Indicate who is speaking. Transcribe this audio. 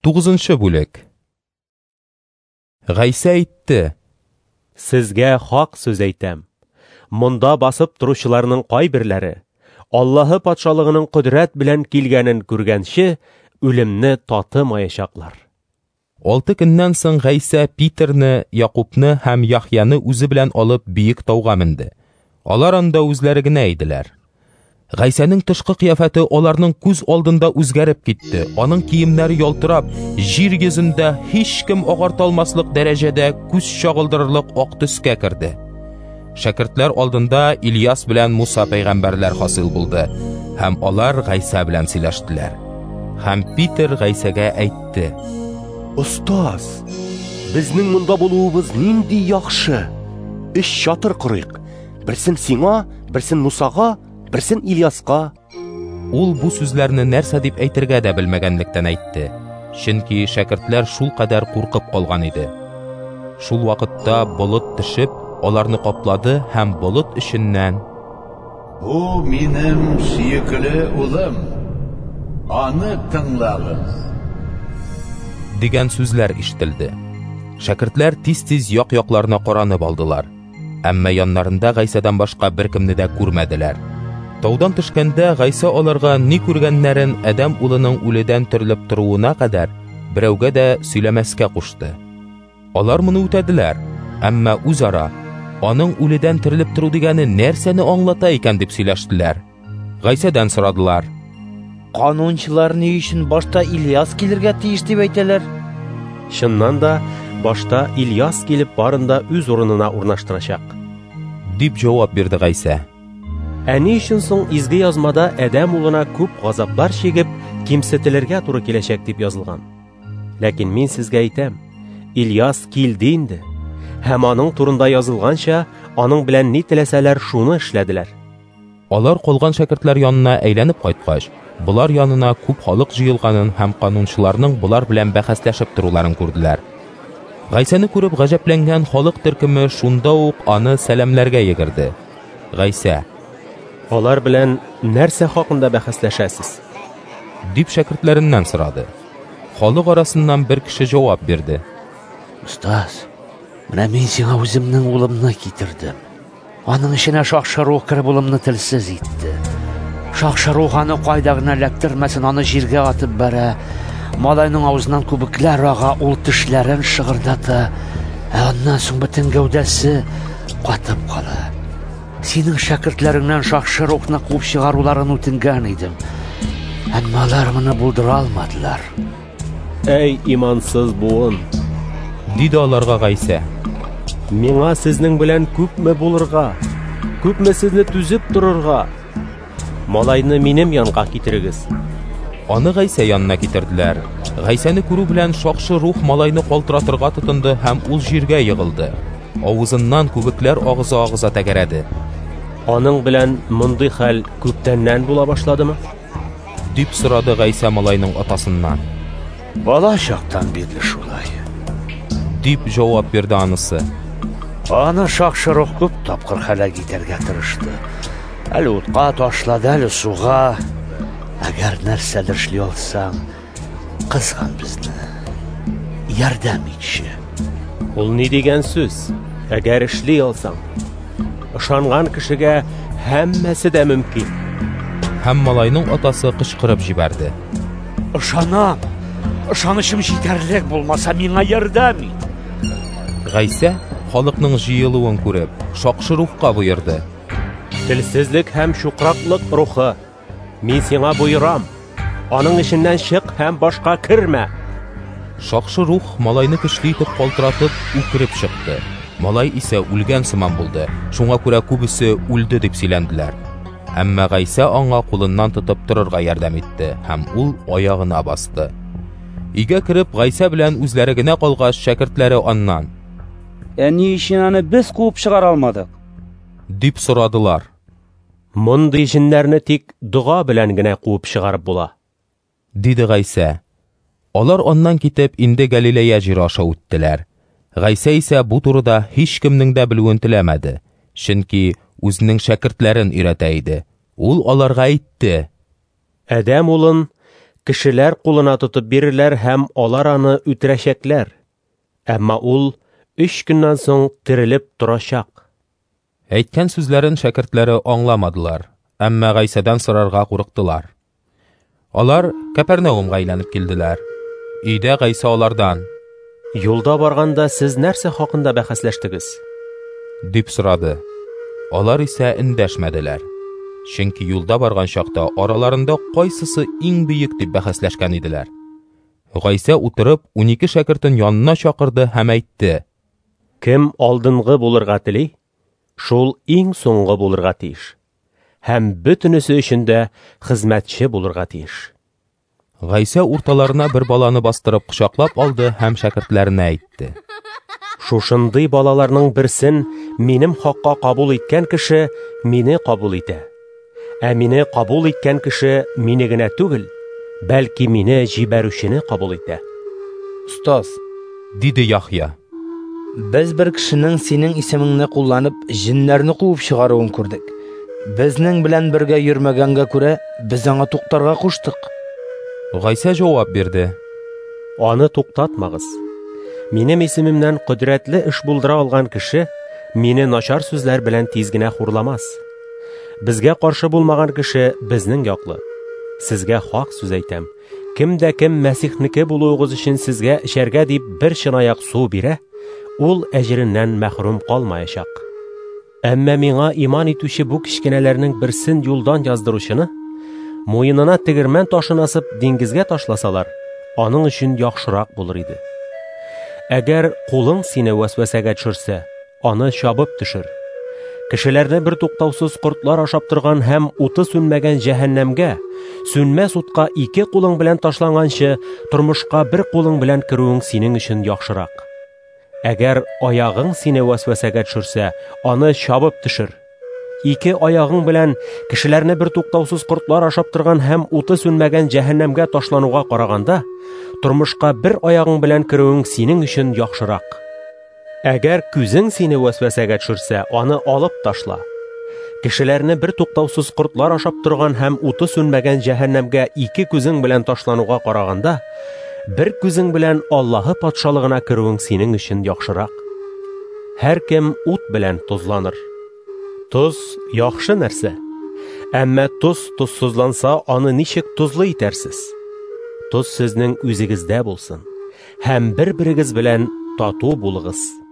Speaker 1: 9-нчы бүлек. Гайса әйтте:
Speaker 2: Сезгә хак сүз әйтәм. Монда басып торучыларның кайберләре Аллаһы патшалыгының құдрәт белән килгәнен күргәнче үлемне татымаячаклар.
Speaker 1: 6 көннән соң Гайса Питерне, Якубны һәм Яхьяны үзе белән алып биек тауга менде. Алар анда үзләре генә иделәр. Гайсаның тышкы кыяфәте аларның күз алдында үзгәреп китте. Аның киемнәре ялтырап, җир йөзендә һич кем агарта алмаслык дәрәҗәдә күз чагылдырырлык ак төскә керде. Шәкертләр алдында Ильяс белән Муса пәйгамбәрләр хасил булды, һәм алар Гайса белән сөйләштеләр. Һәм Питер Гайсага әйтте:
Speaker 3: Устаз, безнең монда булуыбыз нинди яхшы. 3 чатыр корыйк. Берсен сиңа, берсен Мусага, берсен Ильяска.
Speaker 1: Ул бу сүзләрне нәрсә дип әйтергә дә белмәгәнлектән әйтте, чөнки шәкертләр шул кадәр куркып калган иде. Шул вакытта болыт төшеп, аларны каплады һәм болыт эченнән:
Speaker 4: Бу минем сөекле улым, аны тыңлагыз
Speaker 1: дигән сүзләр ишетелде. Шәкертләр тиз-тиз як-якларына каранып алдылар, әмма яннарында Гайсадан башка беркемне дә күрмәделәр. Таудан төшкәндә Гайса аларга ни күргәннәрен Адәм улының үледән терелеп торуына кадәр берәүгә дә сөйләмәскә кушты. Алар моны үтәделәр, әмма үзара аның үледән терелеп тору дигәне нәрсәне аңлата икән дип сөйләштеләр. Гайсадан сорадылар:
Speaker 5: Канунчылар ни өчен башта Ильяс килергә тиеш дип әйтәләр?
Speaker 2: Шыннан да башта Ильяс килеп барында үз урынына урнаштырачак.
Speaker 1: Дип җавап бирде Гайса.
Speaker 2: Ни өчен соң изге язмада Адәм улына күп газаплар чигеп, кимсетелергә туры киләчәк дип язылган. Ләкин мин сезгә әйтәм, Ильяс килде инде. Һәм аның турында язылганча, аның белән ни теләсәләр шуны эшләделәр.
Speaker 1: Алар калган шәкертләр янына әйләнеп кайткач, булар янына күп халык җыелганын һәм канунчыларның булар белән бәхәсләшеп торуларын күрделәр. Гайсаны күреп гаҗәпләнгән халык төркеме шунда ук аны сәламләргә йөгерде. Гайса:
Speaker 2: Алар белән нәрсә хакында бәхәсләшәсез?
Speaker 1: Дип шәкертләреннән сорады. Халык арасыннан бер кеше җавап бирде:
Speaker 5: Устаз, менә мин сиңа үземнең улымны китердем. Аның эченә шакшы рух кереп улымны телсез итте. Шакшы рух аны кайда гына эләктермәсен, аны җиргә атып бәрә. Малайның авызыннан күбекләр ага, ул тешләрен шыгырдата, аннан соң бөтен гәүдәсе катып кала. Синең шәкертләреңнән шакшы рухны куып чыгаруларын үтенгән идем. Әмма алар моны булдыра алмадылар.
Speaker 2: Әй имансыз буын,
Speaker 1: диде аларга Гайса.
Speaker 2: Миңа сезнең белән күпме булырга, күпме сезне түзеп торырга. Малайны минем янга китерегез.
Speaker 1: Аны Гайса янына китерделәр. Гайсаны күрү белән шакшы рух малайны калтыратырга тотынды һәм ул җиргә егылды. Авызыннан күбекләр агыза тәгәрәде.
Speaker 2: Аның белән мондый хәл күптәннән була башладымы?
Speaker 1: Дип сорады Гайса малайның атасыннан.
Speaker 5: Бала чактан бирле шулай.
Speaker 1: Дип җавап бирде анысы.
Speaker 5: Аны шакшы рух күп тапкыр хәлак итәргә тырышты. Әле утка ташлады, әле суга. Әгәр нәрсәдер эшли алсаң, кызган безне. Ярдәм итче.
Speaker 2: Ул ни дигән сүз? Әгәр эшли алсаң, ышанган кешегә һәммәсе дә мөмкин.
Speaker 1: Һәм малайның атасы кычкырып җибәрде:
Speaker 5: Ышанам. Ышанычым җитәрлек булмаса, миңа ярдәм ит.
Speaker 1: Гайса халыкның җыелуын күреп, шакшы рухка боерды:
Speaker 2: Телсезлек һәм шукраклык рухы, мин сиңа буйрам. Аның эченнән чык һәм башка кермә.
Speaker 1: Шакшы рух малайны көчле итеп калтыратып үкереп чыкты. Малай исә үлгән сыман булды. Шуңа күрә күбесе үлде дип сөйләнделәр. Әмма Гайса аңа кулыннан тотып торырга ярдәм итте һәм ул аягына басты. Өйгә кереп Гайса белән үзләре генә калгач, шәкертләре аннан:
Speaker 6: Ни өчен аны без куып чыгара алмадык?
Speaker 1: Дип сорадылар.
Speaker 2: Мондый җиннәрне тик дуга белән генә куып чыгарып була,
Speaker 1: диде Гайса. Алар аннан китеп инде Галилея җире аша үттеләр. Гайса исә бу турыда һич кемнең дә белүен теләмәде, чөнки үзенең шәкертләрен өйрәтә иде. Ул аларга әйтте:
Speaker 2: Адәм улын Кешеләр кулына тотып бирерләр һәм алар аны үтерәчәкләр. Әмма ул 3 көннән соң терелеп торачак.
Speaker 1: Әйткән сүзләрен шәкертләре аңламадылар, әмма Гайсадан сорарга курыктылар. Алар Капернаумга әйләнеп килделәр. Өйдә Гайса алардан:
Speaker 2: Юлда барганда сез нәрсә хакында бәхәсләштегез?
Speaker 1: дип сорады. Алар исә эндәшмәделәр. Чөнки юлда барган чакта араларында кайсысы иң бөек дип бәхәсләшкән иделәр. Гайса утырып 12 шәкертен янына чакырды һәм әйтте:
Speaker 2: Кем алдынгы булырга тели, шул иң соңгы булырга тиеш. Һәм бөтенесе өчен дә хезмәтче булырга тиеш.
Speaker 1: Гайса урталарына бер баланы бастырып кочаклап алды һәм шәкертләренә әйтте:
Speaker 2: Шушындый балаларның берсен минем хакка кабул иткән кеше мине кабул итә. Ә мине кабул иткән кеше мине генә түгел, бәлки мине җибәрүчене кабул итә.
Speaker 7: Устаз,
Speaker 1: диде Яхья.
Speaker 7: без бер кешенең синең исемеңне кулланып җиннәрне куып чыгаруын күрдек. Безнең белән бергә йөрмәгәнгә күрә, без аңа туктарга куштык.
Speaker 1: Гайса җавап бирде:
Speaker 2: Аны туктатмагыз. Минем исемемнән кодрәтле эш булдыра алган кеше мине начар сүзләр белән тиз генә хурламас. Безгә каршы булмаган кеше безнең яклы. Сезгә хак сүз әйтәм. Кем дә кем Мәсихнеке булуыгыз өчен сезгә эчәргә дип бер чынаяк су бирә, ул әҗреннән мәхрүм калмаячак. Әмма миңа иман итүче бу кичкенәләрнең берсен юлдан яздыручыны, муенына тегермән ташын асып диңгезгә ташласалар, аның өчен яхшырак булыр иде. Әгәр кулың сине вәсвәсәгә төшерсә, аны чабып төшер. Кешеләрне бер туктаусыз кортлар ашап торган һәм уты сүнмәгән җәһәннәмгә, сүнмәс утка 2 кулың белән ташланганчы, тормышка бер кулың белән керүең синең өчен яхшырак. Әгәр аягың сине вәсвәсәгә төшерсә, аны чабып төшер. 2 аягың белән кешеләрне бер туктаусыз кортлар ашап торган һәм уты сүнмәгән җәһәннәмгә ташлануга караганда, тормышка бер аягың белән керүең синең өчен яхшырак. Әгәр күзең сине вәсвәсәгә төшерсә, аны алып ташла. Кешеләрне бер туктаусыз кортлар ашап торган һәм уты сүнмәгән җәһәннәмгә 2 күзең белән ташлануга караганда, бер күзең белән Аллаһы патшалыгына керүең синең өчен яхшырак. Һәр кем ут белән тузланыр. Туз яхшы нәрсә. Әмма туз тузсызланса, аны ничек тузлы итәрсез? Туз сезнең үзегездә булсын. Һәм бер-берегез белән тату булыгыз.